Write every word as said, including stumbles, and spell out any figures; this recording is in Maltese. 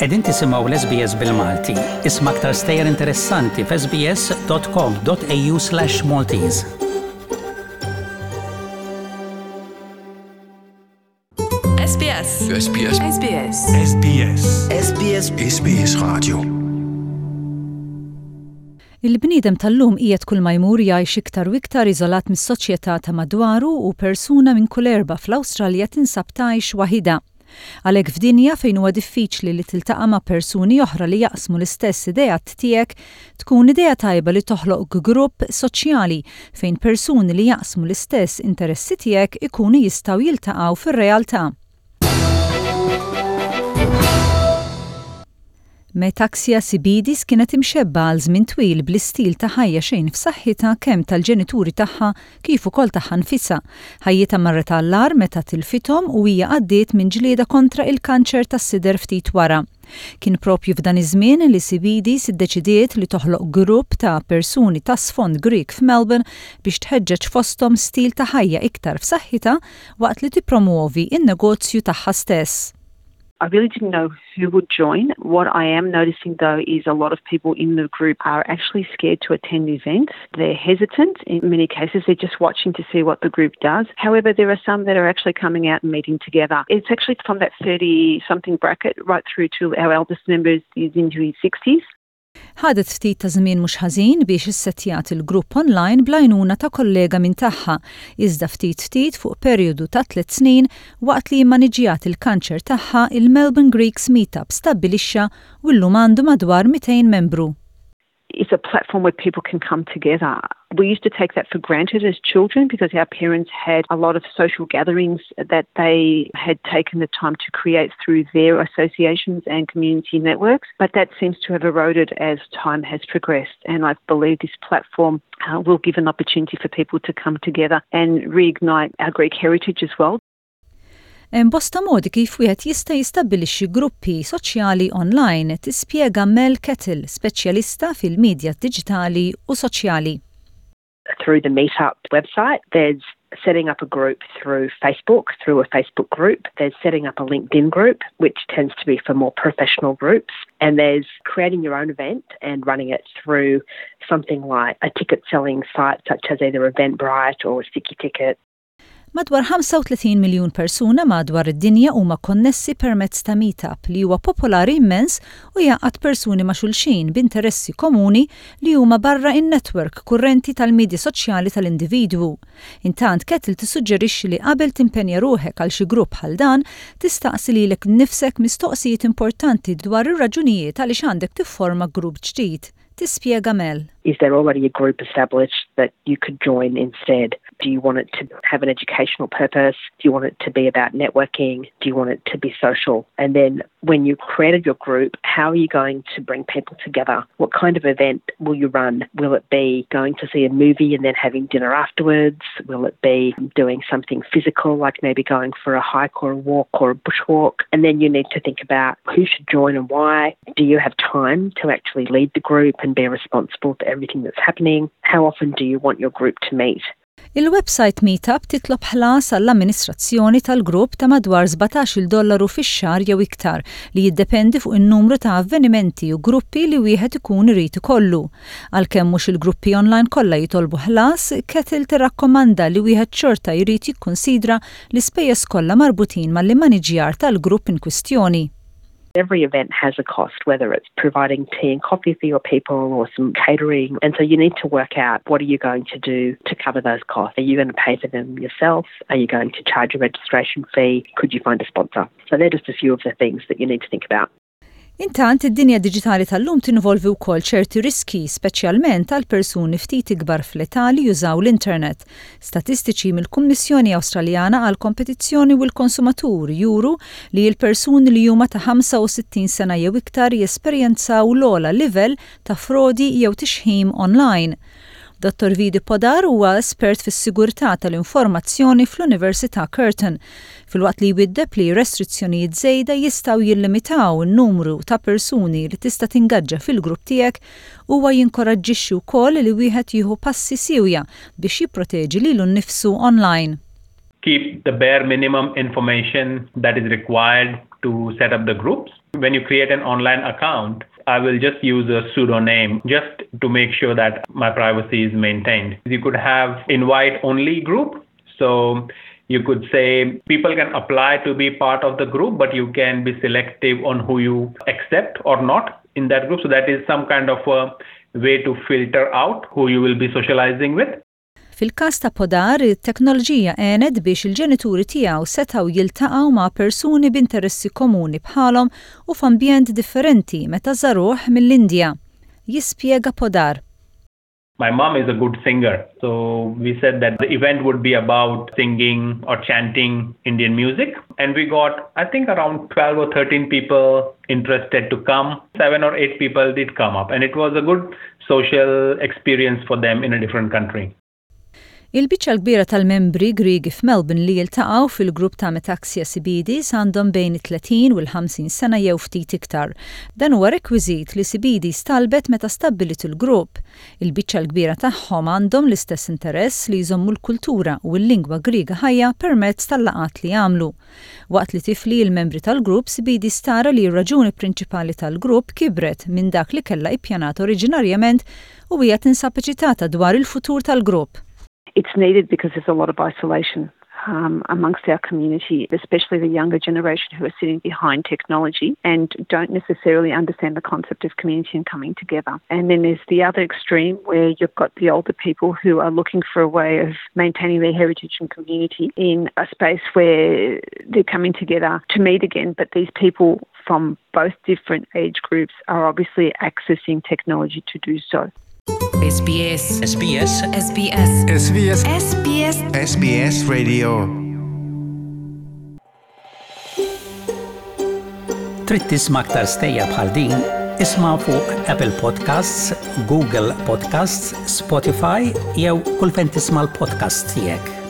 Qegħdin tisimgħu l-S B S bil-Malti. Isma' aktar stejjer interessanti f s b s dot com dot a u slash Maltese. S B S. S B S. S B S. S B S. S B S. S B S Radio. Il-bniedem tal-lum qiegħed kull ma jmur jgħix iktar u iktar iżolat mis-soċjetà ta' madwaru u persuna minn kull erba' fl-Awstralja tinsab tgħix waħida. Għalhekk f'dinja fejn huwa diffiċli li tiltaqa' ma' persuni oħra li jaqsmu l-istess ideat tiegħek, tkun idea tajba li toħloq grupp soċjali fejn persuni li jaqsmu l-istess interessi tiegħek ikunu jistgħu jiltaqgħu fir-realtà. Metaxia Sibidis kienet imxebba għal żmien twil bl-istil ta' ħajja xejn f'saħħitha kemm tal-ġenituri tagħha kif ukoll tagħha nfisha. Ħajjitha marret għall-ar meta tilfithom u hija għaddiet minn ġlieda kontra il-kanċer tas-sider ftit wara. Kien propju f'dan iż-żmien li Sibidis iddeċidiet li toħloq grupp ta' persuni ta' sfond Grieg f'Melbourne biex tħeġġeġ fosthom stil ta' ħajja iktar f'saħħitha waqt li tippromuovi in-negozju tagħha stess. I really didn't know who would join. What I am noticing, though, is a lot of people in the group are actually scared to attend events. They're hesitant. In many cases, they're just watching to see what the group does. However, there are some that are actually coming out and meeting together. It's actually from that thirty-something bracket right through to our eldest member is into his sixties. Ħadet ftit ta' żmien mhux ħażin biex issettjat il-grupp online bl-għajnuna ta' kollega minn tagħha, iżda ftit ftit fuq perjodu ta' tliet snin waqt li mmaniġjat il-kanċer tagħha il-Melbourne Greeks Meetup stabbilixxa u llum għandu madwar mئتين membru. It's a platform where people can come together. We used to take that for granted as children because our parents had a lot of social gatherings that they had taken the time to create through their associations and community networks. But that seems to have eroded as time has progressed. And I believe this platform uh, will give an opportunity for people to come together and reignite our Greek heritage as well. Hemm bosta modi kif wieħed jista' jistabbilixxi gruppi soċjali online, tispjega Mel Kettle, speċjalista fil-medja diġitali u soċjali. Through the Meetup website, there's setting up a group through Facebook, through a Facebook group. There's setting up a LinkedIn group, which tends to be for more professional groups. And there's creating your own event and running it through something like a ticket-selling site such as either Eventbrite or Sticky Ticket. Madwar ħamsa u tletin miljun persuna madwar id-dinja huma konnessi permezz ta' Meetup li huwa popolari immens u jaqgħad persuni ma' xulxin b'interessi komuni li huma barra in-netwerk kurrenti tal-midja soċjali tal-individwu. Intant Kettle tissuġġerixxi li qabel timpenja ruħek għal xi grupp bħal dan tistaqsi lilek nnifsek mistoqsijiet importanti dwar ir-raġunijiet għaliex għandek tifforma grupp ġdid. Tispjega Mel. Is there already a group established that you could join instead? Do you want it to have an educational purpose? Do you want it to be about networking? Do you want it to be social? And then when you created your group, how are you going to bring people together? What kind of event will you run? Will it be going to see a movie and then having dinner afterwards? Will it be doing something physical, like maybe going for a hike or a walk or a bushwalk? And then you need to think about who should join and why. Do you have time to actually lead the group and be responsible for everything that's happening? How often do you want your group to meet? Il-website Meetup titlob ħlas għall-amministrazzjoni tal-grupp ta' madwar sbatax-il dollaru fix-xahar jew iktar li jiddependi fuq in-numru ta' avvenimenti u gruppi li wieħed ikun irid ikollu. Għalkemm mhux il-gruppi online kollha jitolbu ħlas, Kettle tirrakkomanda li wieħed xorta jrid jikkunsidra l-ispejjeż kollha marbutin mal-immaniġjar tal-grupp in kwistjoni. Every event has a cost, whether it's providing tea and coffee for your people or some catering. And so you need to work out what are you going to do to cover those costs. Are you going to pay for them yourself? Are you going to charge a registration fee? Could you find a sponsor? So they're just a few of the things that you need to think about. Intant id-dinja diġitali tal-lum tinvolvi wkoll ċerti riski, speċjalment għal persuni ftit ikbar fl-età li jużaw l-internet. Statistiċi mill-Kummissjoni Awstraljana għal kompetizzjoni u l-konsumatur juru li l-persuni li huma ta' ħamsa u sittin sena jew iktar jesperjenzaw l-ogħla livell ta' frodi jew tixħim online. Dottor Vidi Podar huwa espert fis-sigurtà tal-informazzjoni fl-Università Curtin. Filwaqt li jwiddeb li restrizzjonijiet żejda jistgħu jillimitaw in-numru ta' persuni li tista' tingaġġa fil-grupp tiegħek huwa jinkoraġġixxi wkoll li wieħed jieħu passi sewja biex jipproteġi lilu nnifsu online. keep the bare minimum information that is required to set up the groups. When you create an online account, I will just use a pseudonym just to make sure that my privacy is maintained. You could have invite-only group. So you could say people can apply to be part of the group, but you can be selective on who you accept or not in that group. So that is some kind of a way to filter out who you will be socializing with. Fil-każ ta' Podar, it-teknoloġija għenet biex il-ġenituri tiegħu setgħu jiltaqgħu ma' persuni b'interessi komuni bħalhom u f'ambjent differenti meta żaruh mill-Indja. Jispjega Podar. My mom is a good singer, so we said that the event would be about singing or chanting Indian music. And we got, I think, around twelve or thirteen people interested to come. Seven or eight people did come up, and it was a good social experience for them in a different country. Il-biċċa l-kbira tal-membri Griegi f'Melbourne li jiltaqgħu fil-grupp ta' Metaxia Sibidis għandhom bejn it-tletin u l-ħamsin sena jew ftit iktar. Dan huwa rekwiżit li Sibidis talbet meta stabbilit il-grupp. Il-biċċa l-kbira tagħhom għandhom l-istess interess li jżommu l-kultura u l-lingwa Griega ħajja permezz tal-laqat li jagħmlu. Waqt li tifli l-membri tal-grupp, Sibidis tara li r-raġuni prinċipali tal-grupp kibret minn dak li kellha ippjanat oriġinarjament u hija tinsab eċitata dwar il-futur tal-grupp. It's needed because there's a lot of isolation um, amongst our community, especially the younger generation who are sitting behind technology and don't necessarily understand the concept of community and coming together. And then there's the other extreme where you've got the older people who are looking for a way of maintaining their heritage and community in a space where they're coming together to meet again. But these people from both different age groups are obviously accessing technology to do so. S B S S B S S B S S B S S B S S B S Radio. Trid tisma' aktar stejja bħal din, isma' fuq Apple Podcasts, Google Podcasts, Spotify jew kull fejn tisma' l-podcast tiegħek.